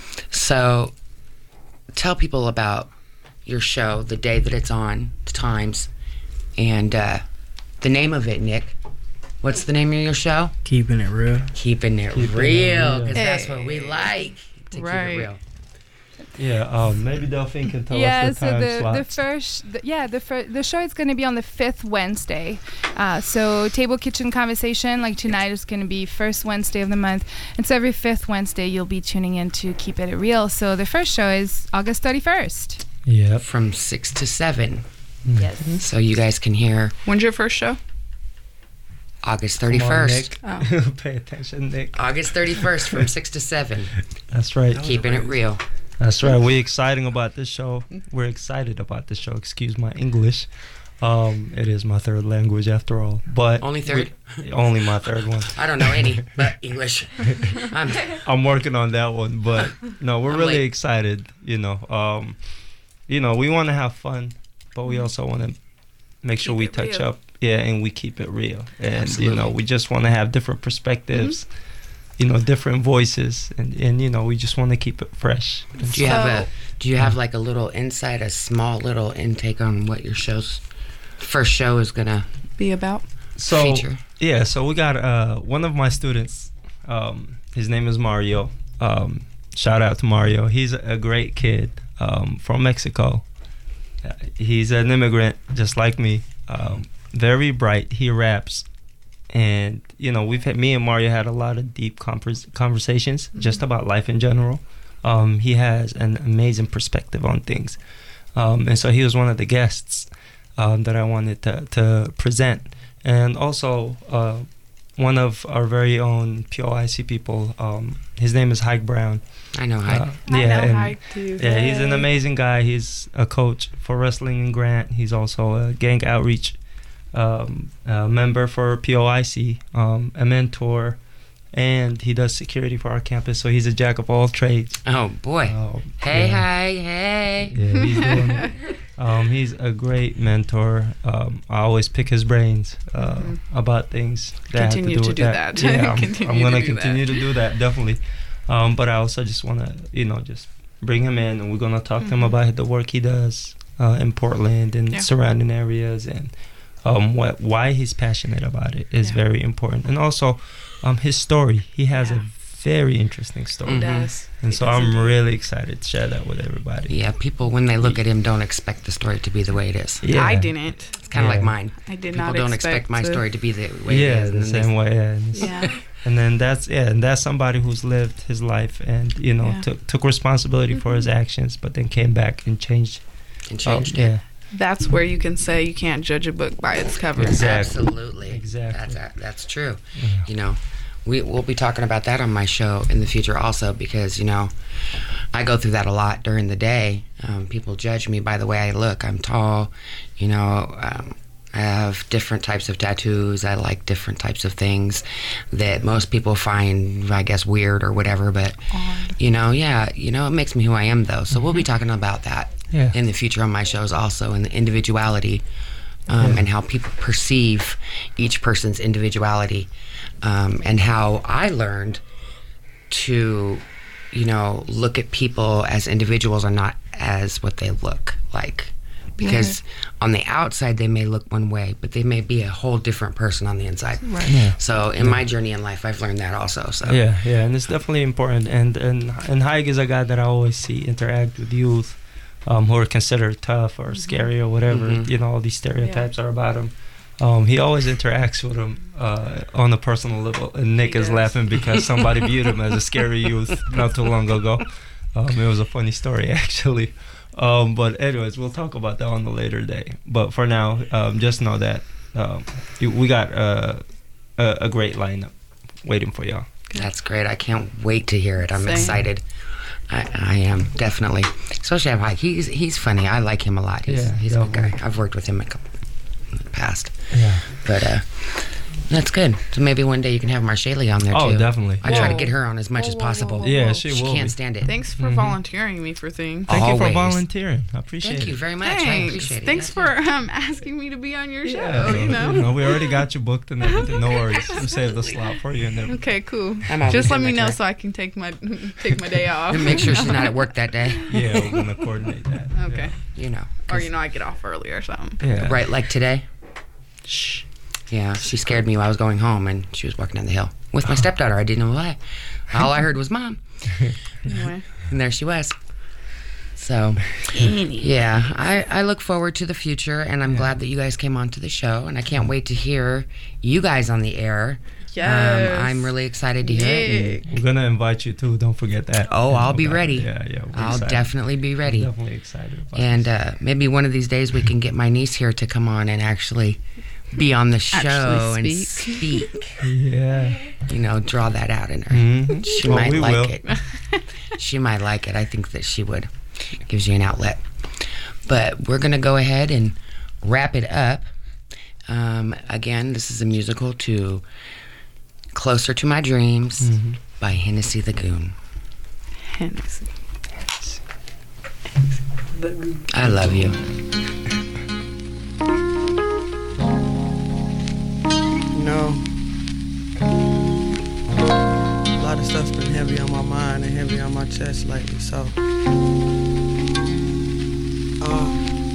So tell people about your show, the day that it's on, the times, and uh, the name of it, Nick. What's the name of your show? Keeping It Real. Keeping It Keeping Real, It because Real. that's what we like, to Right. keep it real. Yeah, um, maybe Delphine can tell yeah, us the so time the, the slots. first, the, yeah, the fir- the show is going to be on the fifth Wednesday. Uh, so Table Kitchen Conversation, like tonight, is going to be first Wednesday of the month. And so every fifth Wednesday, you'll be tuning in to Keep It Real. So the first show is August thirty-first. Yeah. From six to seven. Yes. So you guys can hear When's your first show? August Come on, thirty-first. Nick. Pay attention, Nick. August thirty-first from six to seven. That's right. Keeping it real. That's right. We're excited about this show. We're excited about this show. Excuse my English. Um, it is my third language after all. But Only third? we- only my third one. I don't know any but English. I'm, I'm working on that one, but no, we're I'm really late. excited. You know, um, you know, we want to have fun, but we also want to make sure Keep we it touch real. up, yeah, and we keep it real. And Absolutely. you know, we just want to have different perspectives, you know, different voices, and and you know, we just want to keep it fresh. And do you so- have a do you have like a little insight, a small little intake on what your show's first show is gonna Be about? so feature? yeah, so we got uh one of my students. Um, his name is Mario. Um, shout out to Mario. He's a great kid um, from Mexico. Uh, he's an immigrant, just like me. Um, very bright. He raps, and you know, we've had me and Mario had a lot of deep convers- conversations just about life in general. Um, he has an amazing perspective on things, um, and so he was one of the guests um, that I wanted to to present, and also uh, one of our very own P O I C people. Um, his name is Hike Brown. I know Hike. Uh, I yeah, know and- Hike too. yeah, he's an Yay. amazing guy. He's a coach for wrestling in Grant. He's also a gang outreach um, uh, member for P O I C, um, a mentor, and he does security for our campus. So he's a jack of all trades. Oh boy. Uh, Hey, yeah. hi, hey. Yeah, he's doing it. Um, he's a great mentor. Um, I always pick his brains uh, Mhm. about things that Continue have to do to with do that. that. Yeah, I'm, Continue I'm to gonna do continue that. to do that definitely. Um, but I also just want to, you know, just bring him in, and we're gonna talk to him Mhm. about the work he does uh, in Portland and Yeah. surrounding areas, and um, what why he's passionate about it is Yeah. very important, and also um, his story. He has Yeah. a very interesting story, He Mhm. does. and He so does I'm indeed. really excited to share that with everybody. Yeah, people when they look at him don't expect the story to be the way it is. Yeah. I didn't. It's kind of Yeah. like mine. I did People not don't expect, expect my to- story to be the way Yeah, it is. the and then same they- way. Yeah, and, it's- Yeah. and then that's yeah, and that's somebody who's lived his life and you know Yeah. took took responsibility for his actions, but then came back and changed. And Oh, changed it. yeah, That's where you can say you can't judge a book by its cover. Exactly. Absolutely. Exactly. That's that's true. Yeah. You know, we we'll be talking about that on my show in the future also because you know, I go through that a lot during the day. Um, people judge me by the way I look. I'm tall. You know, um, I have different types of tattoos. I like different types of things that most people find, I guess, weird or whatever. But you know, yeah, you know, it makes me who I am though. So we'll be talking about that Yeah. in the future on my shows also, and the individuality um, Yeah. and how people perceive each person's individuality, um, and how I learned to, you know, look at people as individuals and not as what they look like. Because on the outside they may look one way, but they may be a whole different person on the inside. Right. Yeah. So in my journey in life, I've learned that also. So Yeah, yeah, and it's definitely important. And and and Haig is a guy that I always see interact with youth, um, who are considered tough or Mm-hmm. scary or whatever. Mhm. You know, all these stereotypes are about him. Um, he always interacts with him uh, on a personal level, and Nick He is does. laughing because somebody viewed him as a scary youth not too long ago. Um, it was a funny story, actually. Um, but anyways, we'll talk about that on the later day. But for now, um, just know that um, you- we got uh, a, a great lineup waiting for y'all. That's great. I can't wait to hear it. I'm Same. excited. I, I am definitely, especially Mike. He's he's funny. I like him a lot. He's Yeah, he's a good guy. definitely. I've worked with him a couple in the past, Yeah. but uh, that's good. So maybe one day you can have Marshali on there Oh, too. definitely. I try to Whoa. get her on as much Whoa, as whoa, whoa, possible. whoa, Yeah, whoa. she She will can't be. stand it. Thanks for Mhm. volunteering me for things. Thank you for Always. volunteering. I appreciate Thank it. you very much. I Thanks. appreciate it. Thanks Yes, for um, asking me to be on your show. Yeah, You know. we already got you booked and everything. No worries. We saved the slot for you and everything. Okay, cool. I'm always Just let in me that know guy. so I can take my take my day off. And make sure she's not at work that day. Yeah, we're gonna coordinate that. Okay. You know. Or you know, I get off early or something. Yeah. Right, like today. Shh. Yeah, she scared me while I was going home, and she was walking down the hill with my stepdaughter. I didn't know why. All I heard was "Mom," Anyway. and there she was. So, yeah, I, I look forward to the future, and I'm glad that you guys came on to the show, and I can't wait to hear you guys on the air. Yes. Um, I'm really excited to hear it. and- We're gonna invite you too. Don't forget that. Oh, I'll be Okay. ready. Yeah, yeah. we're I'll excited. definitely be ready. Definitely excited. About And this. uh, maybe one of these days we can get my niece here to come on and actually be on the show and Actually speak. yeah. You know, draw that out in her. Mhm. She Well, might we like will. it. She might like it. I think that she would. Gives you an outlet. But we're going to go ahead and wrap it up. Um, again, this is a musical to Closer to My Dreams Mhm. by Hennessy the Goon. Hennessy. I love you. You know, a lot of stuff's been heavy on my mind and heavy on my chest lately, so. Uh,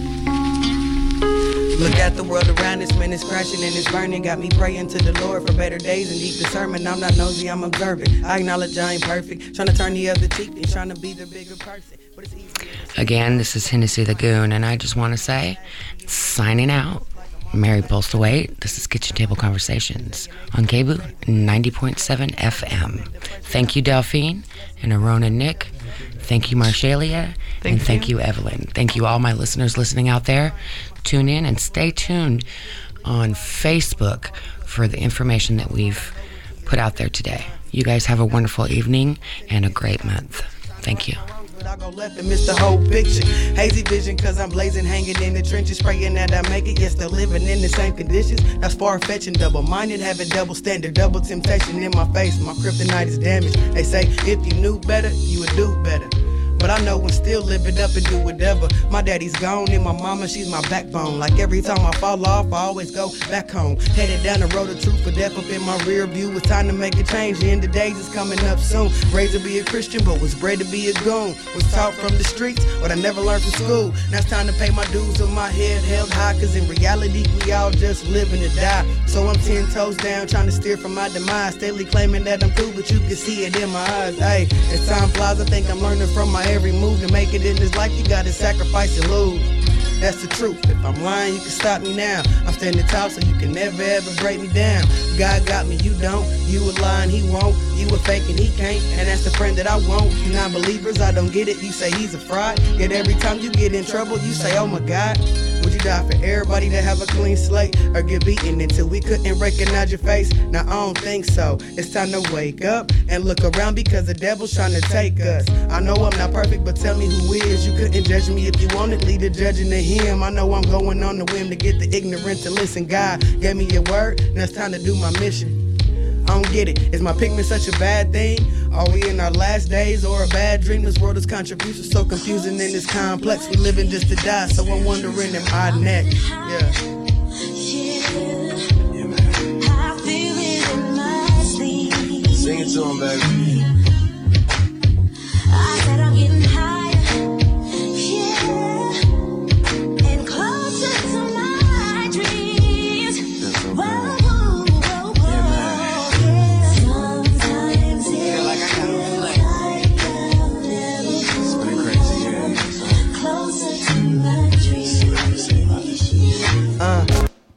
Look at the world around us, man, it's crashing and it's burning. Got me praying to the Lord for better days and deep discernment. I'm not nosy, I'm observant. I acknowledge I ain't perfect. Trying to turn the other cheek and trying to be the bigger person. But it's easier to Again, this is Hennessy the Goon, and I just want to say, signing out, Mary Postlewaite. This is Kitchen Table Conversations on K B O ninety point seven F M. Thank you, Delphine and Arona Nick. Thank you, Marshalia. Thank and thank you. you, Evelyn. Thank you, all my listeners listening out there. Tune in and stay tuned on Facebook for the information that we've put out there today. You guys have a wonderful evening and a great month. Thank you. But I go left and miss the whole picture. Hazy vision, cause I'm blazing, hanging in the trenches, praying that I make it, yet still living in the same conditions. That's far-fetching, double-minded, having double standard, double temptation in my face. My kryptonite is damaged. They say, if you knew better, you would do better. But I know and still live it up and do whatever. My daddy's gone and my mama, she's my backbone. Like every time I fall off, I always go back home. Headed down the road of truth or death up in my rear view. It's time to make a change. The end of days is coming up soon. Raised to be a Christian, but was bred to be a goon. Was taught from the streets, what I never learned from school. Now it's time to pay my dues with my head held high. Cause in reality, we all just living to die. So I'm ten toes down, trying to steer from my demise. Steadily claiming that I'm cool, but you can see it in my eyes. Hey, as time flies, I think I'm learning from my every move. To make it in this life, you gotta sacrifice and lose. That's the truth. If I'm lying, you can stop me now. I'm standing tall, so you can never ever break me down. God got me, you don't. You a lying, he won't. You a faking, he can't. And that's the friend that I want. You non-believers, I don't get it. You say he's a fraud. Yet every time you get in trouble, you say, oh my God. Would you die for everybody to have a clean slate? Or get beaten until we couldn't recognize your face? Now I don't think so. It's time to wake up and look around because the devil's trying to take us. I know I'm not perfect, but tell me who is. You couldn't judge me if you wanted. Leave the judging to him. I know I'm going on the whim to get the ignorant to listen. God gave me a word, now it's time to do my mission. I don't get it. Is my pigment such a bad thing? Are we in our last days or a bad dream? This world is contribution so confusing and it's complex. We living just to die, so I'm wondering, am I next? Yeah. Sing it to him, baby.